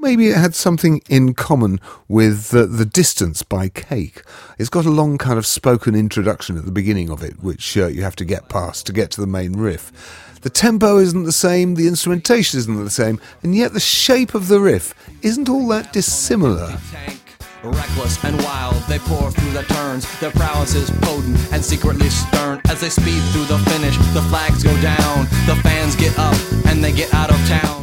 maybe it had something in common with The Distance by Cake. It's got a long kind of spoken introduction at the beginning of it, which you have to get past to get to the main riff. The tempo isn't the same, the instrumentation isn't the same, and yet the shape of the riff isn't all that dissimilar. Reckless and wild, they pour through the turns. Their prowess is potent and secretly stern. As they speed through the finish, the flags go down. The fans get up and they get out of town.